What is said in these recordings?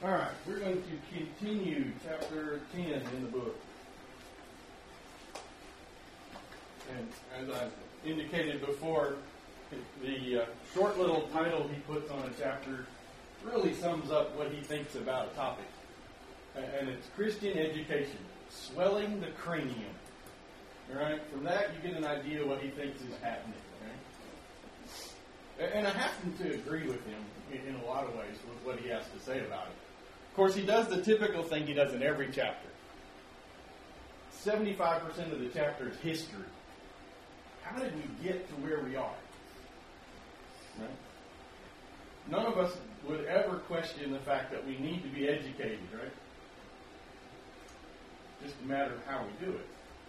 All right, we're going to continue chapter 10 in the book. And as I indicated before, the short little title he puts on a chapter really sums up what he thinks about a topic. And it's Christian education, swelling the cranium. All right, from that you get an idea of what he thinks is happening. Right? And I happen to agree with him in a lot of ways with what he has to say about it. Of course, he does the typical thing he does in every chapter. 75% of the chapter is history. How did we get to where we are? Right? None of us would ever question the fact that we need to be educated, right? Just a matter of how we do it.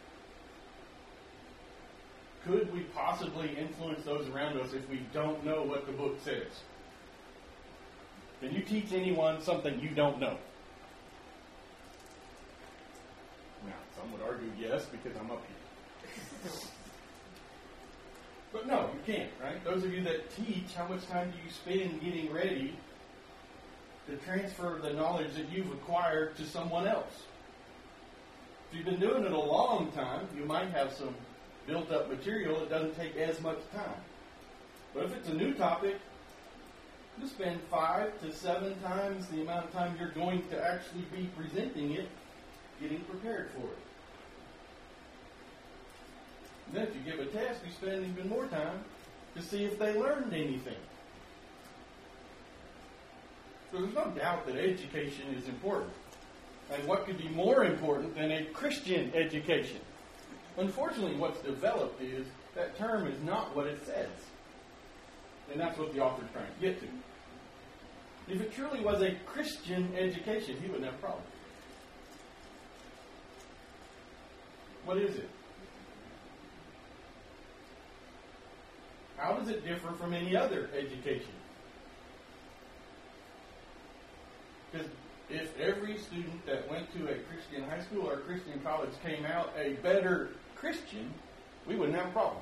Could we possibly influence those around us if we don't know what the book says? Can you teach anyone something you don't know? Now, some would argue yes, because I'm up here. But no, you can't, right? Those of you that teach, how much time do you spend getting ready to transfer the knowledge that you've acquired to someone else? If you've been doing it a long time, you might have some built-up material that doesn't take as much time. But if it's a new topic, you spend 5 to 7 times the amount of time you're going to actually be presenting it, getting prepared for it. And then if you give a test, you spend even more time to see if they learned anything. So there's no doubt that education is important. And what could be more important than a Christian education? Unfortunately, what's developed is that term is not what it says. And that's what the author's trying to get to. If it truly was a Christian education, he wouldn't have a problem. What is it? How does it differ from any other education? Because if every student that went to a Christian high school or Christian college came out a better Christian, we wouldn't have a problem.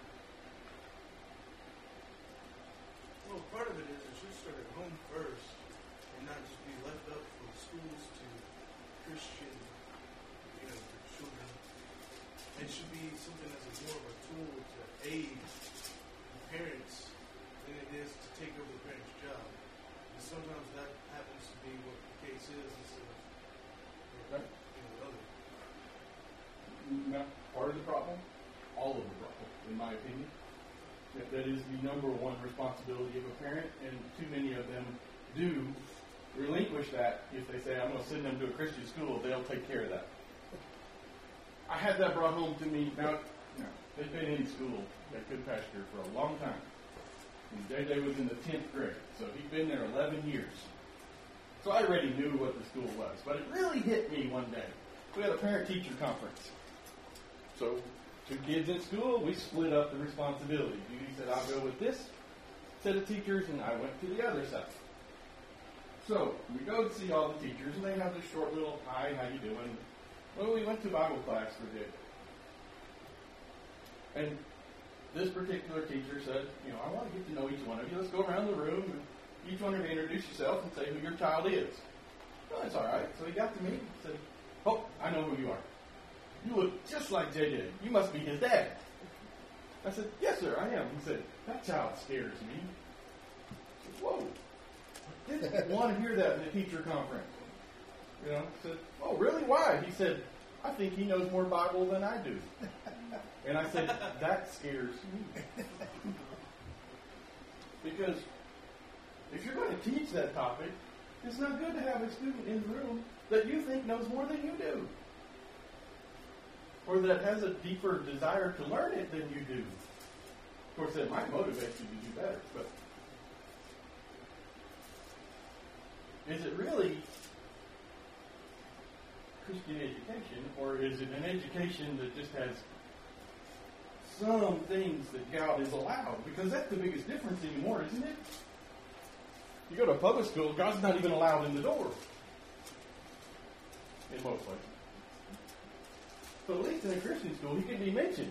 Well, part of it is it should start at home first and not just be left up from schools to Christian, to children. It should be something that's more of a tool to aid the parents than it is to take over the parents' job. And sometimes that happens to be what the case is instead of other. Not part of the problem, all of the problem, in my opinion. That is the number one responsibility of a parent, and too many of them do relinquish that. If they say, I'm going to send them to a Christian school, they'll take care of that. I had that brought home to me. Now, they've been in school at Good Pasture for a long time. And JJ was in the 10th grade, so he'd been there 11 years. So I already knew what the school was. But it really hit me one day. We had a parent-teacher conference. So 2 kids in school, we split up the responsibility. Judy said, I'll go with this set of teachers, and I went to the other side. So we go to see all the teachers, and they have this short little, hi, how you doing? Well, we went to Bible class for a day. And this particular teacher said, I want to get to know each one of you. Let's go around the room, and each one of you introduce yourself and say who your child is. Well, that's all right. So he got to me and said, oh, I know who you are. You look just like JJ. You must be his dad. I said, yes, sir, I am. He said, that child scares me. I said, whoa. I didn't want to hear that in the teacher conference. I said, oh, really? Why? He said, I think he knows more Bible than I do. And I said, that scares me. Because if you're going to teach that topic, it's not good to have a student in the room that you think knows more than you do. Or that has a deeper desire to learn it than you do. Of course, that might motivate you to do better. But is it really Christian education, or is it an education that just has some things that God is allowed? Because that's the biggest difference anymore, isn't it? You go to a public school, God's not even allowed in the door. In most places. But at least in a Christian school, he can be mentioned.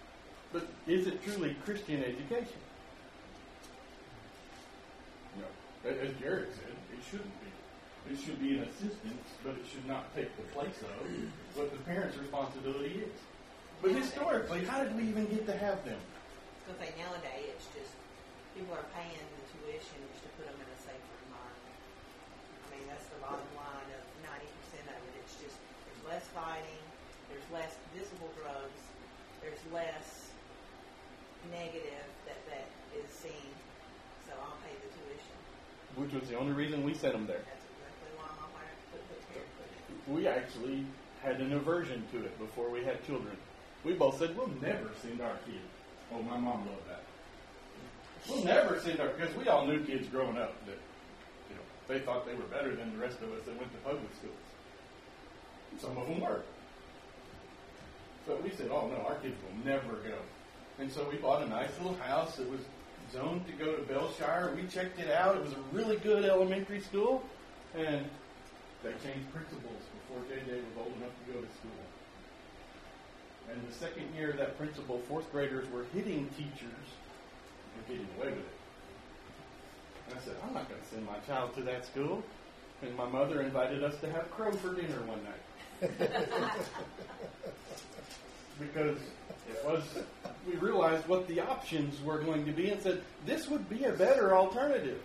But is it truly Christian education? No. As Jared said, it shouldn't be. It should be an assistance, but it should not take the place of what the parent's responsibility is. But historically, how did we even get to have them? I was going to say, nowadays, it's just people are paying the tuition just to put them in a safer environment. I mean, that's the bottom line of 90% of it. It's just, there's less fighting, there's less visible drugs, there's less negative that is seen. So I'll pay the tuition. Which was the only reason we sent them there. That's exactly why my parents put here. We actually had an aversion to it before we had children. We both said, we'll never send our kids. Oh, my mom loved that. We'll never send our, because we all knew kids growing up that, they thought they were better than the rest of us that went to public schools. Some of them were. But we said, oh no, our kids will never go. And so we bought a nice little house that was zoned to go to Bellshire. We checked it out. It was a really good elementary school. And they changed principals before JJ was old enough to go to school. And the second year of that principal, fourth graders were hitting teachers and getting away with it. And I said, I'm not going to send my child to that school. And my mother invited us to have crow for dinner one night. Because we realized what the options were going to be and said, this would be a better alternative.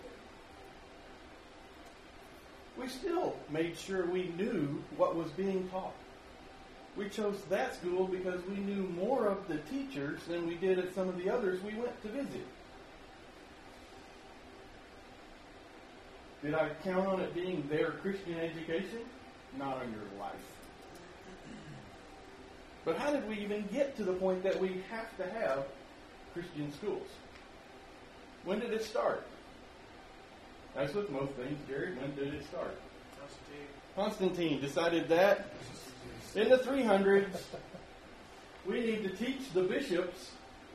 We still made sure we knew what was being taught. We chose that school because we knew more of the teachers than we did at some of the others we went to visit. Did I count on it being their Christian education? Not on your life. But how did we even get to the point that we have to have Christian schools? When did it start? As with most things, Jared, when did it start? Constantine decided that in the 300s, we need to teach the bishops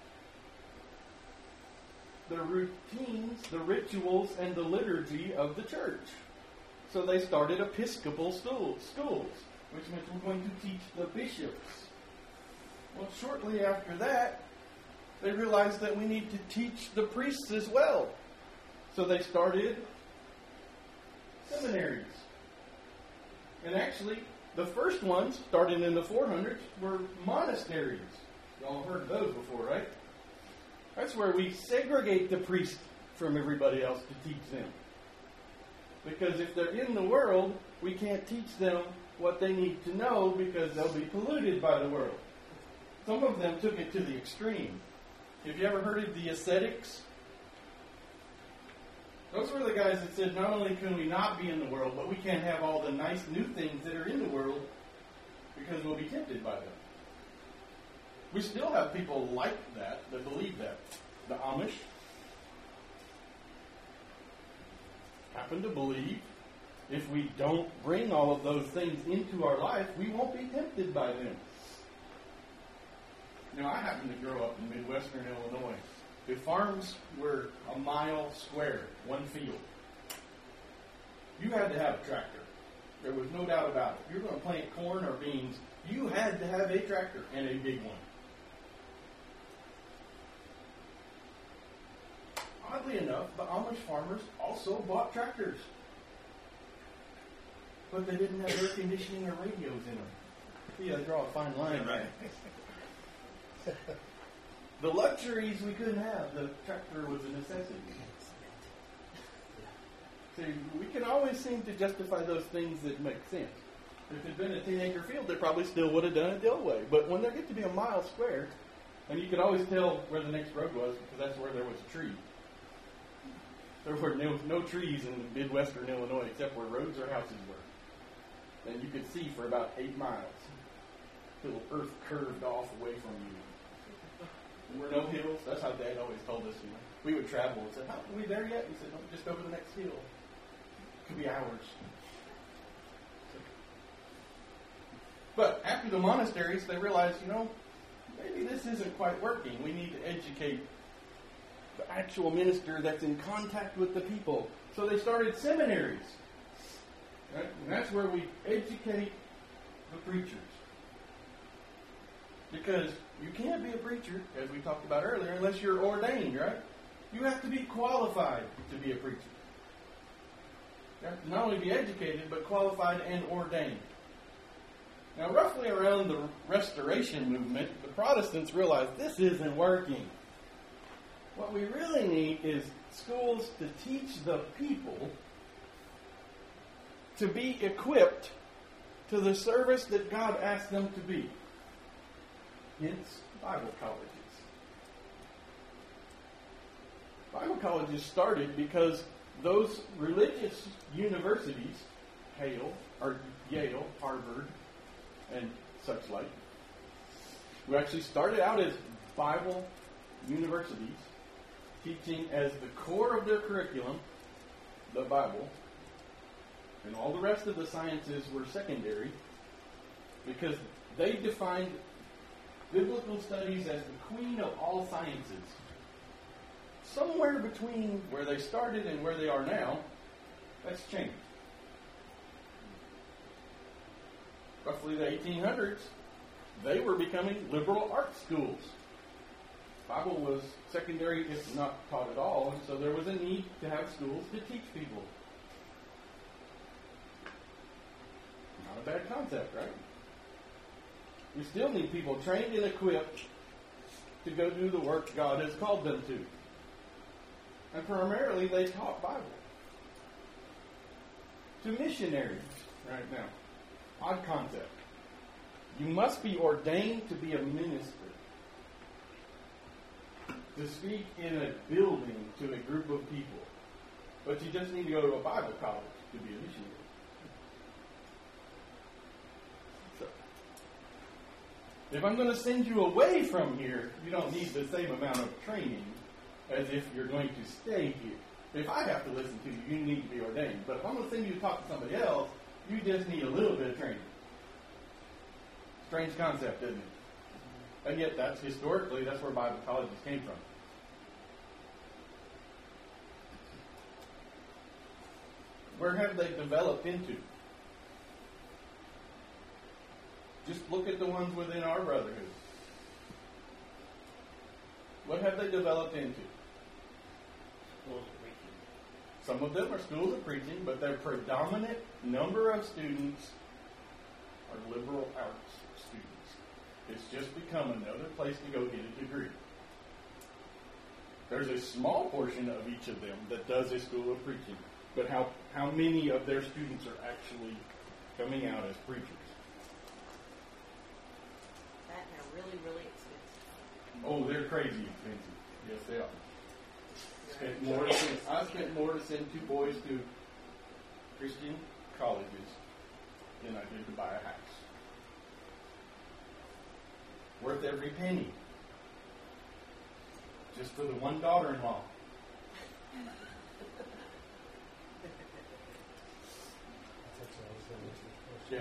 the routines, the rituals, and the liturgy of the church. So they started Episcopal schools, which meant we're going to teach the bishops. Well, shortly after that, they realized that we need to teach the priests as well. So they started seminaries. And actually, the first ones, starting in the 400s, were monasteries. Y'all heard of those before, right? That's where we segregate the priest from everybody else to teach them. Because if they're in the world, we can't teach them what they need to know because they'll be polluted by the world. Some of them took it to the extreme. Have you ever heard of the ascetics? Those were the guys that said not only can we not be in the world, but we can't have all the nice new things that are in the world because we'll be tempted by them. We still have people like that believe that. The Amish happen to believe if we don't bring all of those things into our life, we won't be tempted by them. Now, I happen to grow up in Midwestern Illinois. The farms were a mile square, one field. You had to have a tractor. There was no doubt about it. If you were going to plant corn or beans, you had to have a tractor and a big one. Oddly enough, the Amish farmers also bought tractors. But they didn't have air conditioning or radios in them. See, I draw a fine line, right? The luxuries we couldn't have. The tractor was a necessity. See, we can always seem to justify those things that make sense. If it had been a 10-acre field, they probably still would have done it the old way. But when they get to be a mile square, and you could always tell where the next road was because that's where there was a tree. There were no trees in Midwestern Illinois except where roads or houses were. And you could see for about 8 miles till the earth curved off away from you. There were no hills. That's how Dad always told us. We would travel and say, "Are we there yet?" He said, "No, just over the next hill. It could be hours." But after the monasteries, they realized, maybe this isn't quite working. We need to educate the actual minister that's in contact with the people. So they started seminaries. Right? And that's where we educate the preachers. Because you can't be a preacher, as we talked about earlier, unless you're ordained, right? You have to be qualified to be a preacher. You have to not only be educated, but qualified and ordained. Now, roughly around the Restoration movement, the Protestants realized this isn't working. What we really need is schools to teach the people to be equipped to the service that God asked them to be. Hence, Bible colleges. Bible colleges started because those religious universities, Yale, Harvard, and such like, who actually started out as Bible universities, teaching as the core of their curriculum the Bible, and all the rest of the sciences were secondary, because they defined biblical studies as the queen of all sciences. Somewhere between where they started and where they are now, that's changed. Roughly the 1800s, they were becoming liberal arts schools. Bible was secondary, if not taught at all, and so there was a need to have schools to teach people. Not a bad concept, right? You still need people trained and equipped to go do the work God has called them to. And primarily they taught Bible. To missionaries right now. Odd concept. You must be ordained to be a minister. To speak in a building to a group of people. But you just need to go to a Bible college to be a missionary. So, if I'm going to send you away from here, you don't need the same amount of training as if you're going to stay here. If I have to listen to you, you need to be ordained. But if I'm going to send you to talk to somebody else, you just need a little bit of training. Strange concept, isn't it? And yet, that's historically, that's where Bible colleges came from. Where have they developed into? Just look at the ones within our brotherhood. What have they developed into? Schools of preaching. Some of them are schools of preaching, but their predominant number of students are liberal arts students. It's just become another place to go get a degree. There's a small portion of each of them that does a school of preaching, but how many of their students are actually coming out as preachers? That and they're really, really expensive. Oh, they're crazy expensive. Yes, they are. I spent more to send two boys to Christian colleges than I did to buy a house. Worth every penny. Just for the one daughter-in-law. Yeah.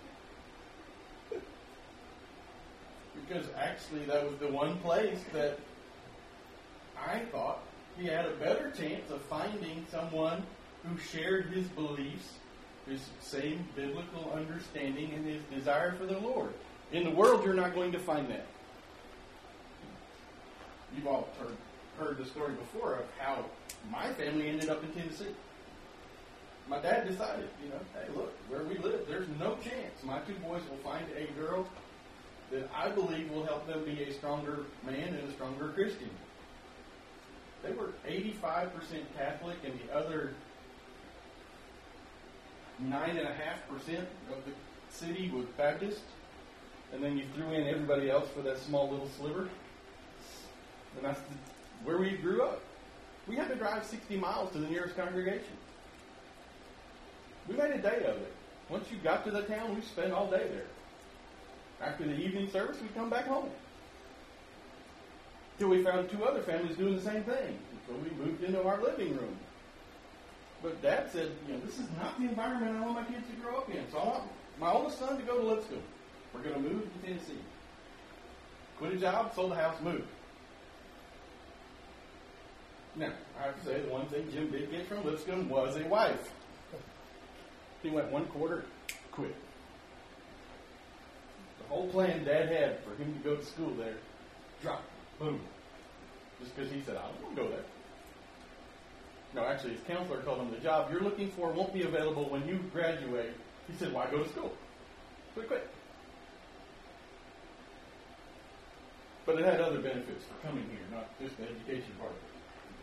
Because actually that was the one place that I thought he had a better chance of finding someone who shared his beliefs, his same biblical understanding, and his desire for the Lord. In the world, you're not going to find that. You've all heard the story before of how my family ended up in Tennessee. My dad decided, hey, look, where we live, there's no chance my two boys will find a girl that I believe will help them be a stronger man and a stronger Christian. They were 85% Catholic, and the other 9.5% of the city was Baptist. And then you threw in everybody else for that small little sliver. And that's where we grew up. We had to drive 60 miles to the nearest congregation. We made a day of it. Once you got to the town, we spent all day there. After the evening service, we'd come back home. Till we found two other families doing the same thing. So we moved into our living room. But Dad said, this is not the environment I want my kids to grow up in. So I want my oldest son to go to Lipscomb. We're going to move to Tennessee. Quit a job, sold the house, moved. Now, I have to say, the one thing Jim did get from Lipscomb was a wife. He went 1 quarter, quit. The whole plan Dad had for him to go to school there, dropped. Boom. Just because he said, I don't want to go there. No, actually, his counselor told him the job you're looking for won't be available when you graduate. He said, why go to school? So he quit. But it had other benefits for coming here, not just the education part of it.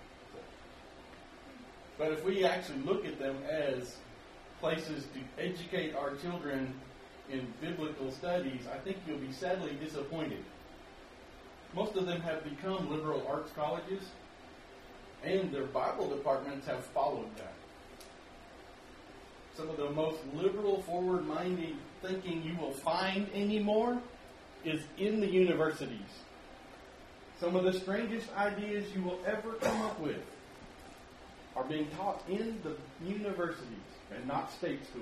But if we actually look at them as places to educate our children in biblical studies, I think you'll be sadly disappointed. Most of them have become liberal arts colleges, and their Bible departments have followed that. Some of the most liberal, forward-minded thinking you will find anymore is in the universities. Some of the strangest ideas you will ever come up with are being taught in the universities and not state schools.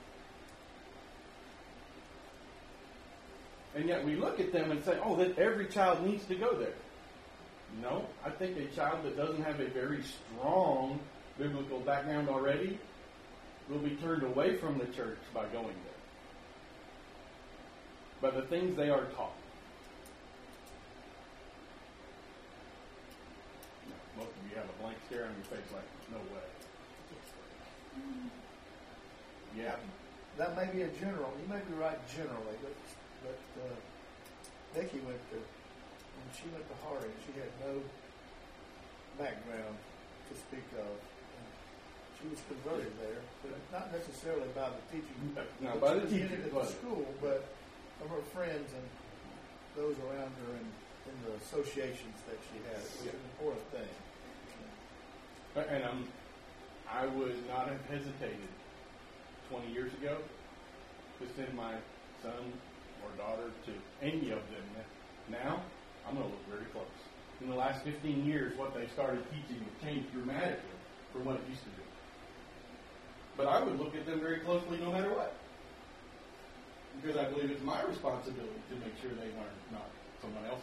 And yet we look at them and say, oh, that every child needs to go there. No, I think a child that doesn't have a very strong biblical background already will be turned away from the church by going there. By the things they are taught. Most of you have a blank stare on your face like, no way. Yeah. That may be a general. You may be right generally, but Becky when she went to Harding, she had no background to speak of. She was converted there, but not necessarily by the teaching. No, by the teaching at the school, but of her friends and those around her and in the associations that she had. It was an important thing. And I would not have hesitated 20 years ago to send my son or daughter to any of them. Now, I'm going to look very close. In the last 15 years, what they started teaching has changed dramatically from what it used to be. But I would look at them very closely no matter what. Because I believe it's my responsibility to make sure they learn, not someone else's.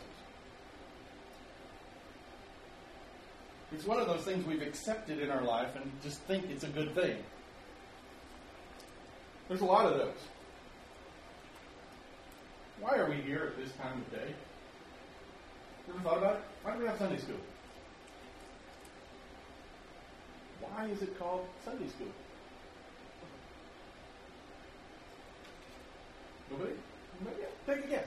It's one of those things we've accepted in our life and just think it's a good thing. There's a lot of those. Why are we here at this time of day? Ever thought about it? Why do we have Sunday school? Why is it called Sunday school? Nobody? Take a guess.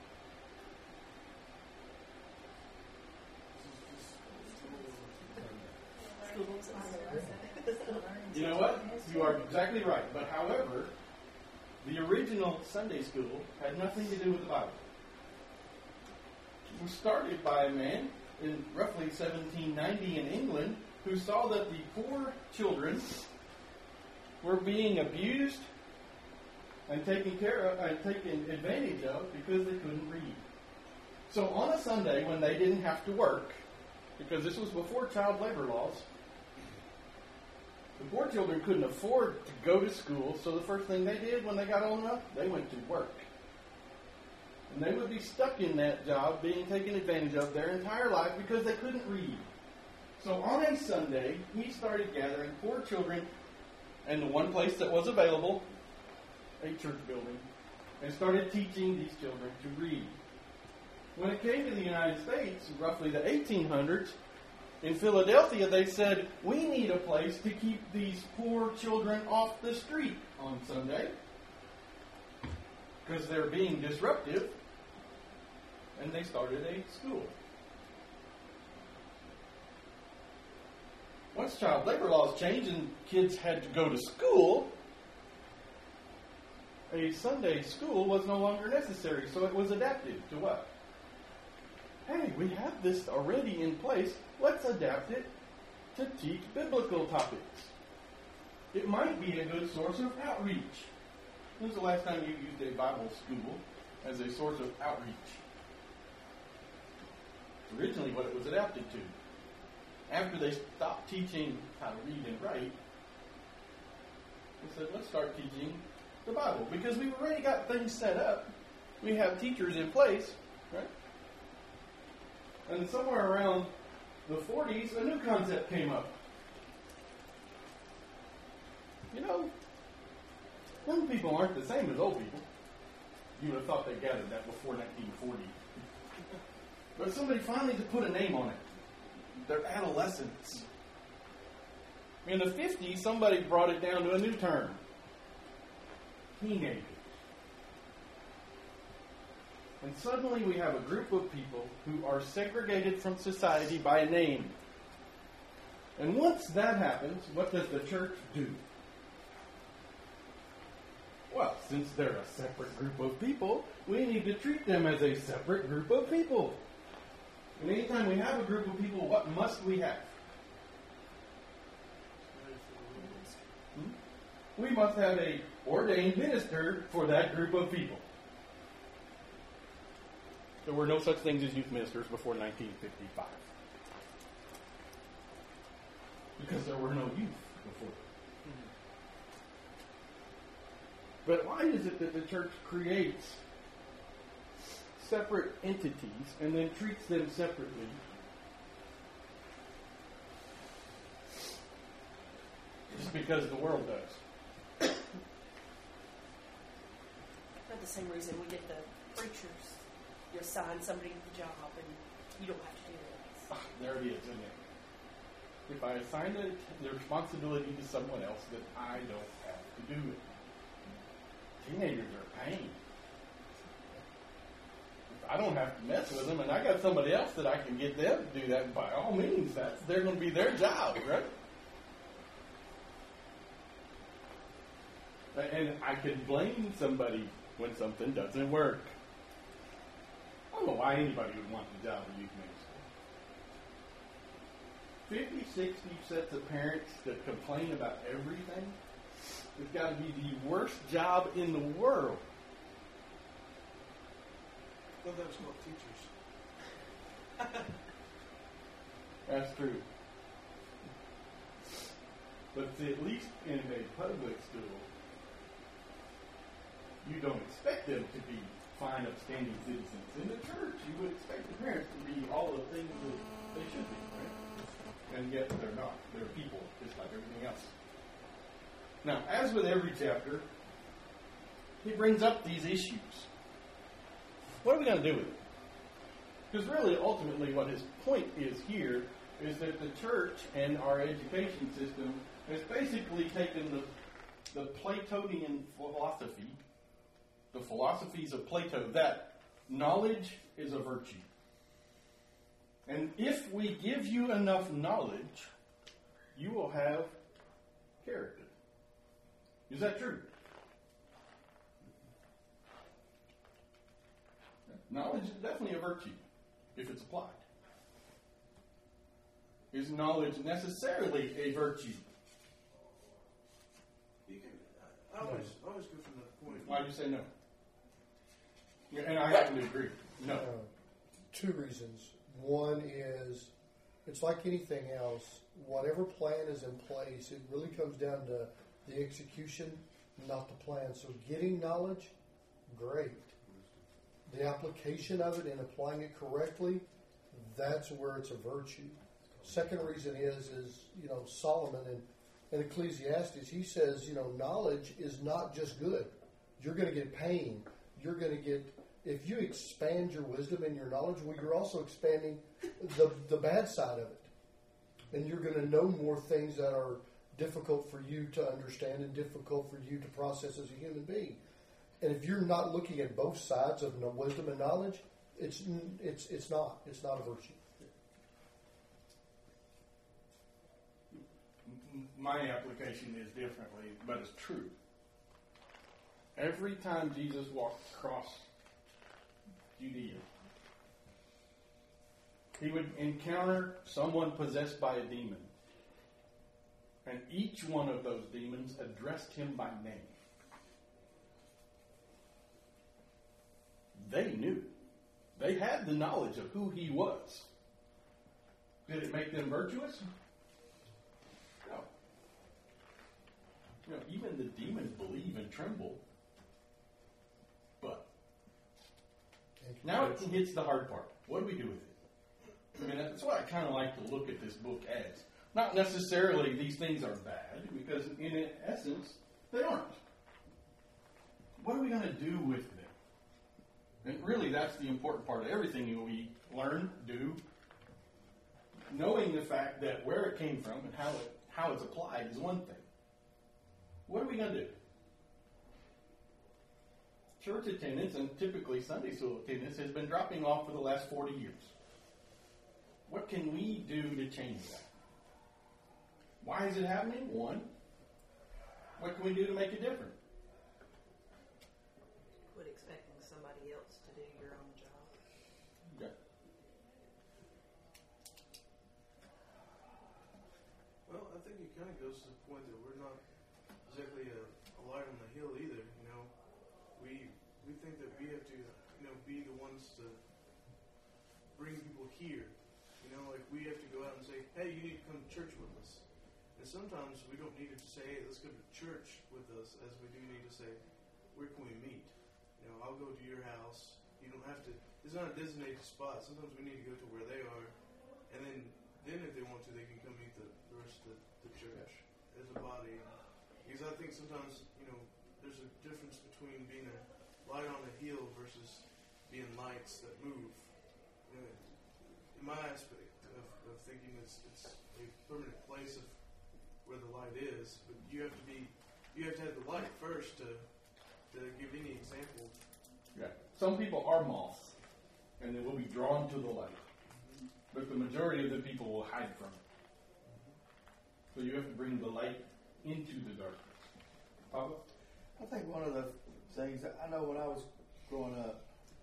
You know what? You are exactly right. But however, the original Sunday school had nothing to do with the Bible. It was started by a man in roughly 1790 in England who saw that the poor children were being abused and taken care of and taken advantage of because they couldn't read. So on a Sunday when they didn't have to work, because this was before child labor laws, the poor children couldn't afford to go to school, so the first thing they did when they got old enough, they went to work. And they would be stuck in that job, being taken advantage of their entire life because they couldn't read. So on a Sunday, he started gathering poor children in the one place that was available, a church building, and started teaching these children to read. When it came to the United States, roughly the 1800s, in Philadelphia, they said, we need a place to keep these poor children off the street on Sunday because they're being disruptive, and they started a school. Once child labor laws changed and kids had to go to school, a Sunday school was no longer necessary, so it was adapted to what? Hey, we have this already in place. Let's adapt it to teach biblical topics. It might be a good source of outreach. When was the last time you used a Bible school as a source of outreach? It's originally what it was adapted to. After they stopped teaching how to read and write, they said, let's start teaching the Bible. Because we've already got things set up. We have teachers in place, right? And somewhere around the 40s, a new concept came up. You know, young people aren't the same as old people. You would have thought they gathered that before 1940. But somebody finally put a name on it. They're adolescents. In the 50s, somebody brought it down to a new term. Teenagers. And suddenly we have a group of people who are segregated from society by a name. And once that happens, what does the church do? Well, since they're a separate group of people, we need to treat them as a separate group of people. And anytime we have a group of people, what must we have? We must have a ordained minister for that group of people. There were no such things as youth ministers before 1955. Because there were no youth before. But why is it that the church creates separate entities and then treats them separately? Just because the world does. For the same reason we get the preachers. You assign somebody the job and you don't have to do it. There it is, isn't it? If I assign the responsibility to someone else, then I don't have to do it. Teenagers are a pain. If I don't have to mess with them, and I got somebody else that I can get them to do that, by all means, they're going to be their job, right? And I can blame somebody when something doesn't work. I don't know why anybody would want the job of youth minister. 50, 60 sets of parents that complain about everything. It's got to be the worst job in the world. Well, that was called teachers. That's true. But see, at least in a public school, you don't expect them to be fine, upstanding citizens. In the church, you would expect the parents to be all the things that they should be, right? And yet they're not. They're people, just like everything else. Now, as with every chapter, he brings up these issues. What are we going to do with it? Because really, ultimately, what his point is here is that the church and our education system has basically taken the Platonian philosophy, the philosophies of Plato, that knowledge is a virtue. And if we give you enough knowledge, you will have character. Is that true? Knowledge is definitely a virtue if it's applied. Is knowledge necessarily a virtue? You can, I always go from that point. Why do you say no? Yeah, and I happen to agree. No. Two reasons. One is, it's like anything else. Whatever plan is in place, it really comes down to the execution, not the plan. So getting knowledge, great. The application of it and applying it correctly, that's where it's a virtue. Second reason is Solomon in Ecclesiastes, he says, knowledge is not just good. You're going to get pain. You're going to get, if you expand your wisdom and your knowledge, well, you're also expanding the bad side of it. And you're going to know more things that are difficult for you to understand and difficult for you to process as a human being. And if you're not looking at both sides of wisdom and knowledge, it's not a virtue. My application is differently, but it's true. Every time Jesus walked across Judea, he would encounter someone possessed by a demon. And each one of those demons addressed him by name. They knew. They had the knowledge of who he was. Did it make them virtuous? No. Even the demons believe and tremble. But now it hits the hard part. What do we do with it? I mean, that's what I kind of like to look at this book as. Not necessarily these things are bad, because in essence, they aren't. What are we going to do with them? And really, that's the important part of everything we learn, do, knowing the fact that where it came from and how it's applied is one thing. What are we going to do? Church attendance, and typically Sunday school attendance, has been dropping off for the last 40 years. What can we do to change that? Why is it happening? One, what can we do to make it different? Quit expecting somebody else to do your own job. Okay. Well, I think it kind of goes to the point that we're not exactly a light on the hill either. You know, we think that we have to, you know, be the ones to bring people here. You know, like we have to go out and say, hey, you need to come to church with us. And sometimes we don't need to say, hey, let's go to church with us, as we do need to say, where can we meet? You know, I'll go to your house. You don't have to. It's not a designated spot. Sometimes we need to go to where they are, and then if they want to, they can come meet the rest of the church as a body. Because I think sometimes, you know, there's a difference between being a light on a hill versus being lights that move. You know, in my aspect of thinking, it's a permanent place of where the light is, but you have to have the light first to give any example. Yeah. Some people are moths, and they will be drawn to the light. But the majority of the people will hide from it. So you have to bring the light into the darkness. Papa? I think one of the things that I know when I was growing up,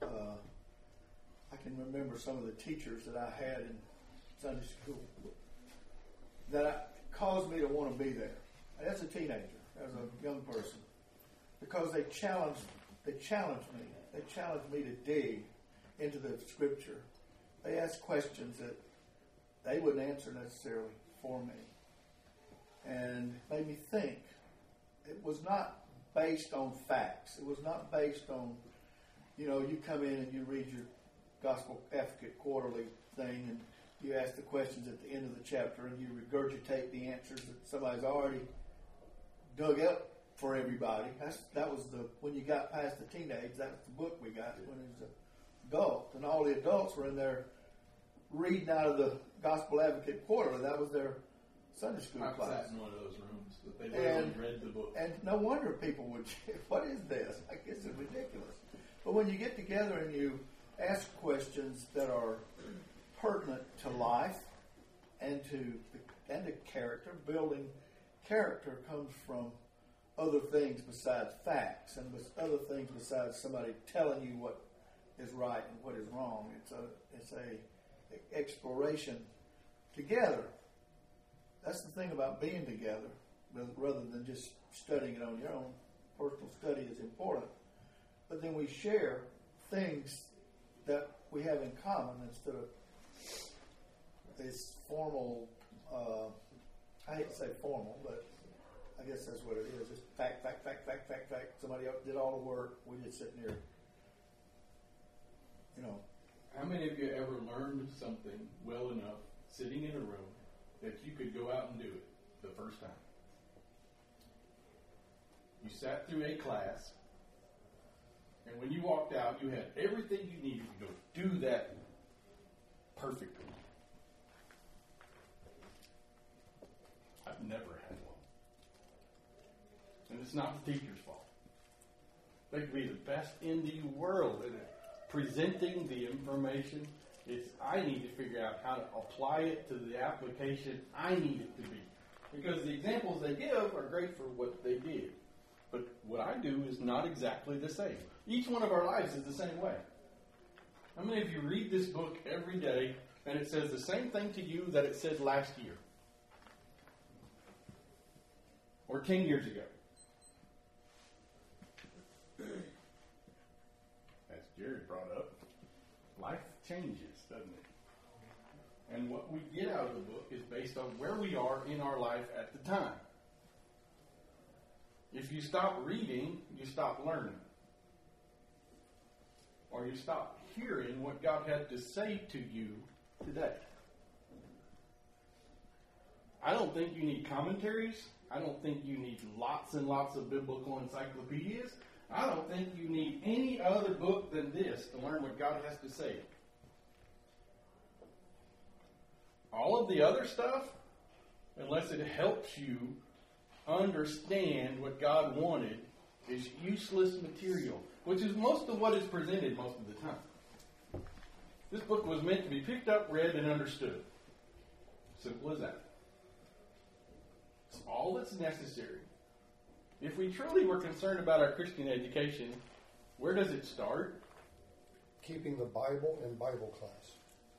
I can remember some of the teachers that I had in Sunday school that caused me to want to be there. As a teenager, as a young person, because they challenged me. They challenged me to dig into the Scripture. They asked questions that they wouldn't answer necessarily for me, and made me think. It was not based on facts. It was not based on, you know, you come in and you read your Gospel Advocate Quarterly thing, and you ask the questions at the end of the chapter, and you regurgitate the answers that somebody's already dug up for everybody. That was when you got past the teenage, that's the book we got when it was an adult. And all the adults were in there reading out of the Gospel Advocate Quarterly. That was their Sunday school I class. sat in one of those rooms that they literally read the book. And no wonder people would, what is this? Like, this is ridiculous. But when you get together and you ask questions that are pertinent to life and to character, building character comes from other things besides facts and other things besides somebody telling you what is right and what is wrong. It's a exploration together. That's the thing about being together, rather than just studying it on your own. Personal study is important, but then we share things that we have in common instead of this formal. I hate to say formal, but I guess that's what it is. It's fact. Somebody else did all the work. We just sitting here, you know. How many of you ever learned something well enough sitting in a room that you could go out and do it the first time? You sat through a class, and when you walked out, you had everything you needed to go do that perfectly. I've never had one. And it's not the teacher's fault. They could be the best in the world at presenting the information. I need to figure out how to apply it to the application I need it to be. Because the examples they give are great for what they did. But what I do is not exactly the same. Each one of our lives is the same way. How many of you read this book every day and it says the same thing to you that it said last year? Or 10 years ago? As Jared brought up, life changes, doesn't it? And what we get out of the book is based on where we are in our life at the time. If you stop reading, you stop learning. Or you stop hearing what God had to say to you today. I don't think you need commentaries. I don't think you need lots and lots of biblical encyclopedias. I don't think you need any other book than this to learn what God has to say. All of the other stuff, unless it helps you understand what God wanted, is useless material, which is most of what is presented most of the time. This book was meant to be picked up, read, and understood. Simple as that. It's all that's necessary. If we truly were concerned about our Christian education, where does it start? Keeping the Bible in Bible class.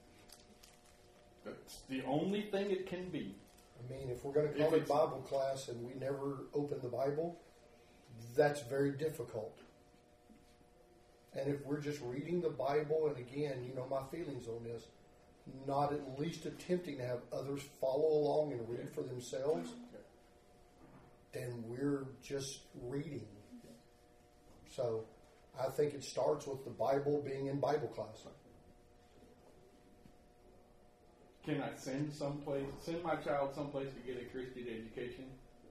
That's the only thing it can be. I mean, if we're going to call it Bible class and we never open the Bible, that's very difficult. And if we're just reading the Bible, and again, you know my feelings on this, not at least attempting to have others follow along and read for themselves, then we're just reading. So I think it starts with the Bible being in Bible class. Can I send my child someplace to get a Christian education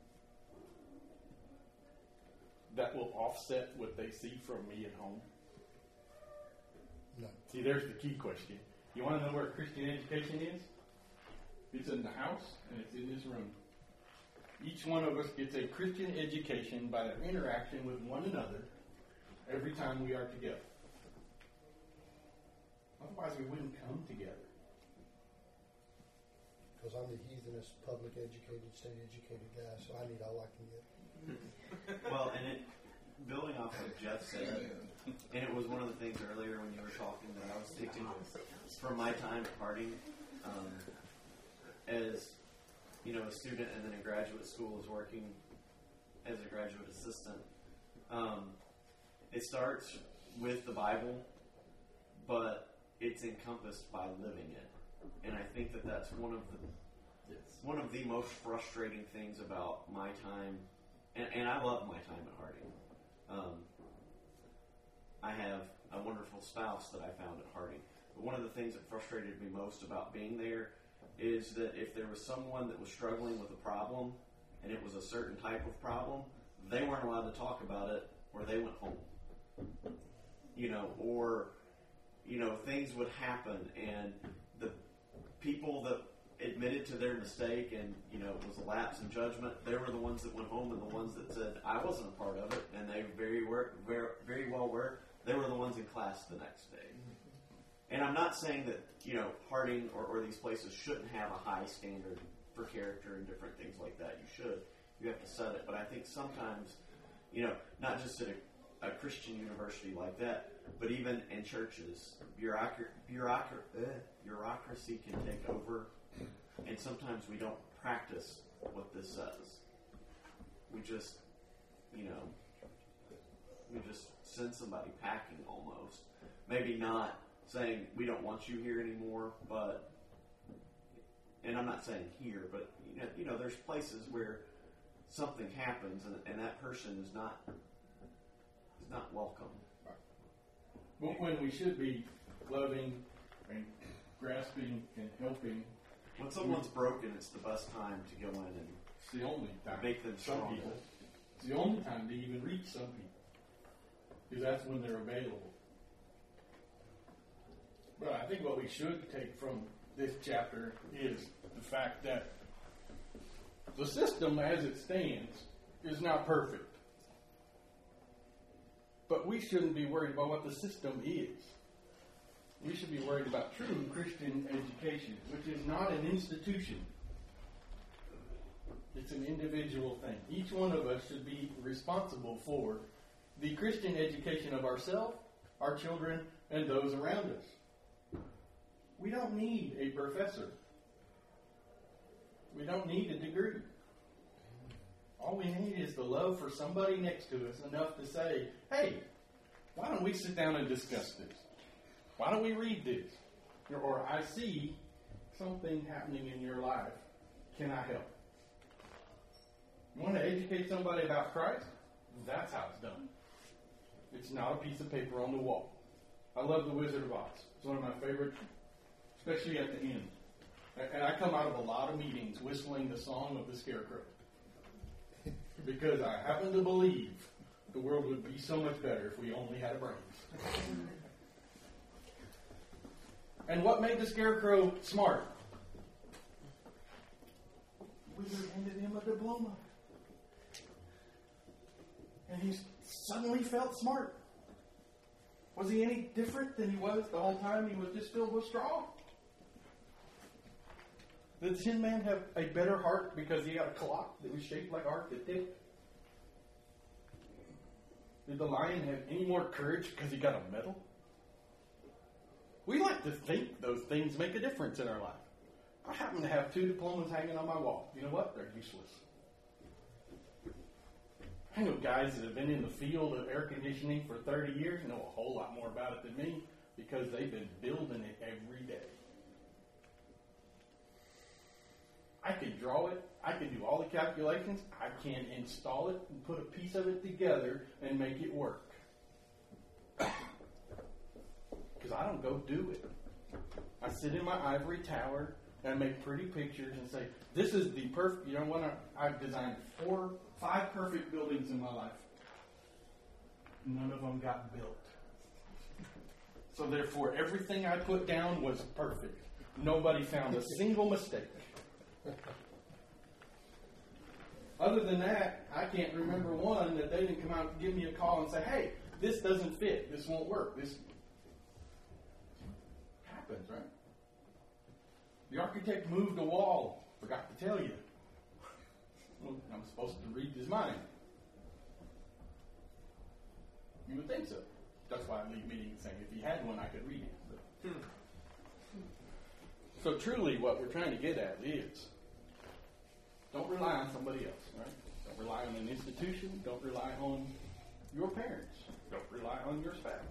that will offset what they see from me at home? No. See, there's the key question. You want to know where Christian education is? It's in the house, and it's in this room. Each one of us gets a Christian education by our interaction with one another every time we are together. Otherwise, we wouldn't come together. Because I'm the heathenist, public educated, state educated guy, so I need all I can get. Well, and building off what Jeff said, and it was one of the things earlier when you were talking that I was thinking from my time at Harding, as you know, a student and then in graduate school is working as a graduate assistant. It starts with the Bible, but it's encompassed by living it. And I think that that's one of the most frustrating things about my time, and I love my time at Harding. I have a wonderful spouse that I found at Harding. But one of the things that frustrated me most about being there is that if there was someone that was struggling with a problem, and it was a certain type of problem, they weren't allowed to talk about it, or they went home. Or things would happen, and the people that admitted to their mistake and, it was a lapse in judgment, they were the ones that went home, and the ones that said, I wasn't a part of it, and they very well were, they were the ones in class the next day. And I'm not saying that, Harding or these places shouldn't have a high standard for character and different things like that. You should. You have to set it. But I think sometimes, not just at a Christian university like that, but even in churches, bureaucracy can take over, and sometimes we don't practice what this says. We just, we just send somebody packing almost. Maybe not saying we don't want you here anymore, but, and I'm not saying here, but there's places where something happens and that person is not welcome. But when we should be loving and grasping and helping. When someone's broken, it's the best time to go in and it's the only time. Make them some stronger. people. It's the only time to even reach some people. Because that's when they're available. But I think what we should take from this chapter is the fact that the system as it stands is not perfect. But we shouldn't be worried about what the system is. We should be worried about true Christian education, which is not an institution. It's an individual thing. Each one of us should be responsible for the Christian education of ourselves, our children, and those around us. We don't need a professor. We don't need a degree. All we need is the love for somebody next to us enough to say, hey, why don't we sit down and discuss this? Why don't we read this? Or I see something happening in your life. Can I help? You want to educate somebody about Christ? That's how it's done. It's not a piece of paper on the wall. I love The Wizard of Oz. It's one of my favorite, especially at the end. And I come out of a lot of meetings whistling the song of the Scarecrow. Because I happen to believe the world would be so much better if we only had brains. And what made the Scarecrow smart? wizard handed him a diploma. And he suddenly felt smart. Was he any different than he was the whole time? He was just filled with straw. Did the Tin Man have a better heart because he had a clock that was shaped like a heart that ticked? Did the lion have any more courage because he got a medal? We like to think those things make a difference in our life. I happen to have 2 diplomas hanging on my wall. You know what? They're useless. I know guys that have been in the field of air conditioning for 30 years know a whole lot more about it than me because they've been building it every day. I can draw it. I can do all the calculations. I can install it and put a piece of it together and make it work. Because I don't go do it. I sit in my ivory tower and I make pretty pictures and say, this is the perfect, you know what, I've designed 5 perfect buildings in my life. None of them got built. So therefore, everything I put down was perfect. Nobody found a single mistake. Other than that, I can't remember one that they didn't come out and give me a call and say, hey, this doesn't fit. This won't work. This happens, right? The architect moved a wall. Forgot to tell you. Well, I'm supposed to read his mind. You would think so. That's why I leave meetings saying if he had one, I could read it. But. So truly what we're trying to get at is don't rely on somebody else, right? Don't rely on an institution. Don't rely on your parents. Don't rely on your spouse.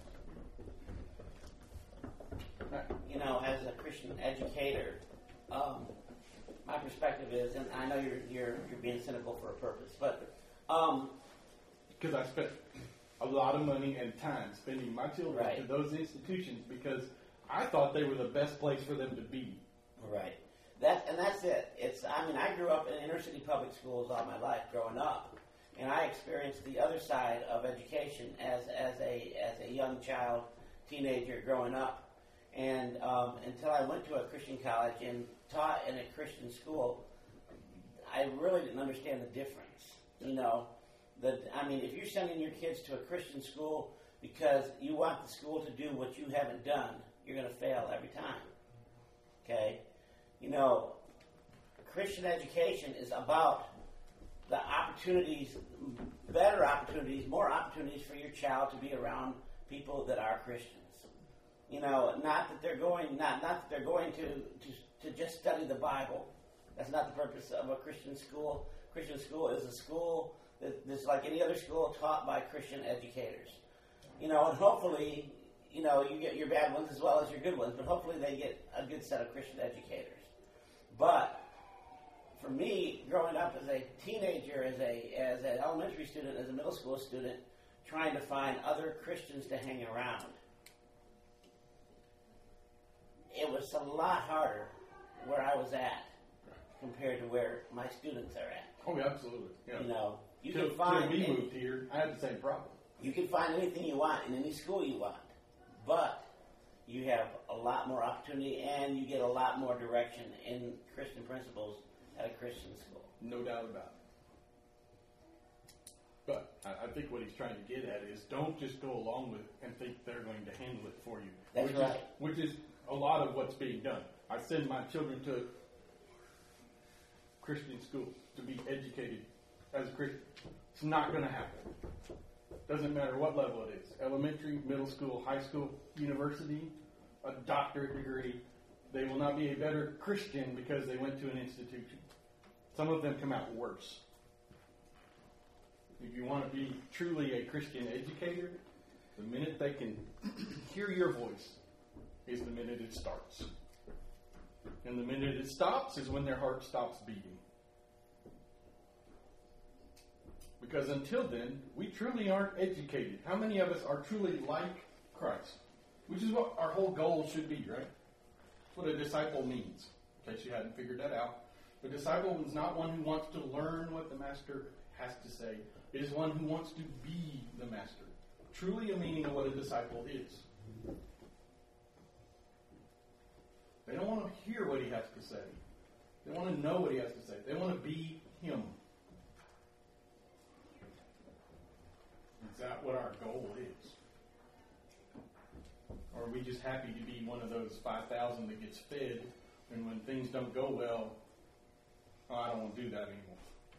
Right. You know, as a Christian educator, my perspective is, and I know you're being cynical for a purpose, but because I spent a lot of money and time spending my children to those institutions because I thought they were the best place for them to be. Right. That's it. I grew up in inner city public schools all my life growing up, and I experienced the other side of education as a young child, teenager growing up. And until I went to a Christian college and taught in a Christian school, I really didn't understand the difference. You know, if you're sending your kids to a Christian school because you want the school to do what you haven't done, you're going to fail every time. Okay? You know, Christian education is about the opportunities, better opportunities, more opportunities for your child to be around people that are Christians. You know, not that they're going to just study the Bible. That's not the purpose of a Christian school. Christian school is a school that's like any other school taught by Christian educators. You know, and hopefully, you know, you get your bad ones as well as your good ones, but hopefully they get a good set of Christian educators. But for me, growing up as a teenager, as an elementary student, as a middle school student, trying to find other Christians to hang around, it was a lot harder where I was at compared to where my students are at. Oh, absolutely. Yeah. You know, you Till can find we moved here, I had the same problem. You can find anything you want in any school you want, but you have a lot more opportunity and you get a lot more direction in Christian principles at a Christian school. No doubt about it. But I think what he's trying to get at is don't just go along with it and think they're going to handle it for you. That's right. Which is a lot of what's being done. I send my children to Christian school to be educated as a Christian. It's not going to happen. Doesn't matter what level it is. Elementary, middle school, high school, university, a doctorate degree. They will not be a better Christian because they went to an institution. Some of them come out worse. If you want to be truly a Christian educator, the minute they can hear your voice is the minute it starts. And the minute it stops is when their heart stops beating. Because until then, we truly aren't educated. How many of us are truly like Christ? Which is what our whole goal should be, right? That's what a disciple means, in case you hadn't figured that out. A disciple is not one who wants to learn what the master has to say. It is one who wants to be the master. Truly a meaning of what a disciple is. They don't want to hear what he has to say. They want to know what he has to say. They want to be him. Is that what our goal is? Or are we just happy to be one of those 5,000 that gets fed, and when things don't go well, oh, I don't want to do that anymore?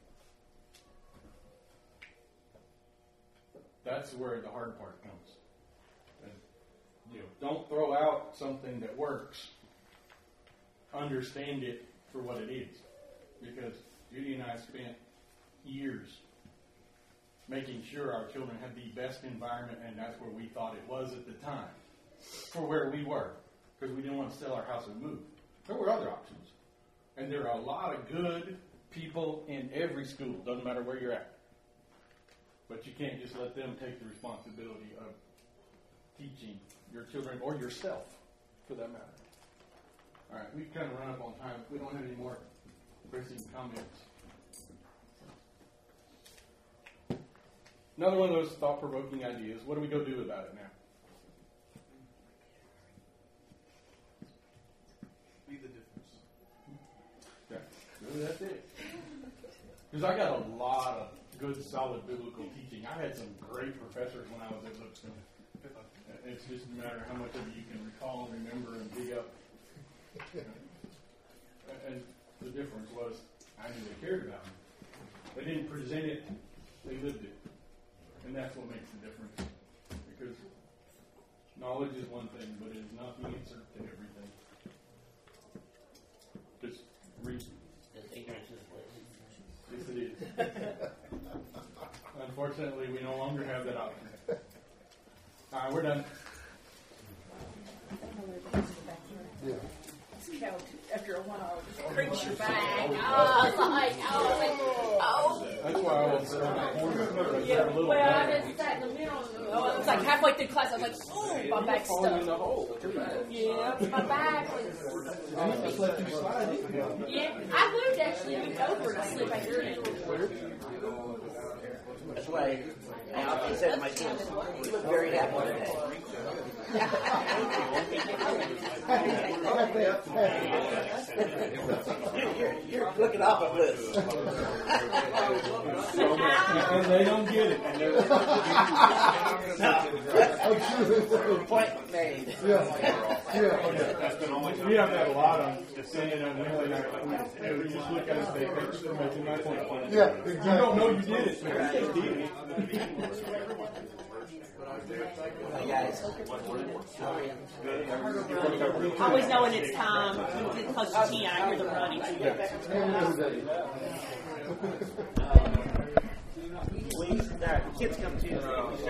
That's where the hard part comes. And, don't throw out something that works. Understand it for what it is. Because Judy and I spent years making sure our children had the best environment, and that's where we thought it was at the time, for where we were. Because we didn't want to sell our house and move. There were other options. And there are a lot of good people in every school, doesn't matter where you're at. But you can't just let them take the responsibility of teaching your children or yourself, for that matter. All right, we've kind of run up on time. We don't have any more pressing comments. Another one of those thought-provoking ideas. What do we go do about it now? Be the difference. Yeah, really, that's it. Because I got a lot of good, solid biblical teaching. I had some great professors when I was at Lipscomb. It's just a matter of how much of it you can recall and remember and dig up. And the difference was, I knew they cared about me. They didn't present it, they lived it. And that's what makes the difference. Because knowledge is one thing, but it is not the answer to everything. Just read. Just ignorance is bliss. Yes, it is. Unfortunately, we no longer have that option. All right, we're done. Yeah. After a while, just creaks your back. Oh, That's why I was on the corner. Yeah, A little well, I better. just sat in the middle. Oh, it was like halfway through class. I was like, oh, my back's Falling in stuck. the hole with your back. Yeah, my back was. I just let you slide it. Yeah, I moved actually. I moved over to sleep back here. That's why I often said to my kids, you look very happy today. You're looking off of this. And they don't get it. Point made. We have that a lot on saying on Wednesday night. We just look at us and say, thanks for making my point. Yeah, You exactly. don't know you did it. Man. You did it. Guys, Always know when it's time. When you get close to 10, I hear the running. please, kids come to you.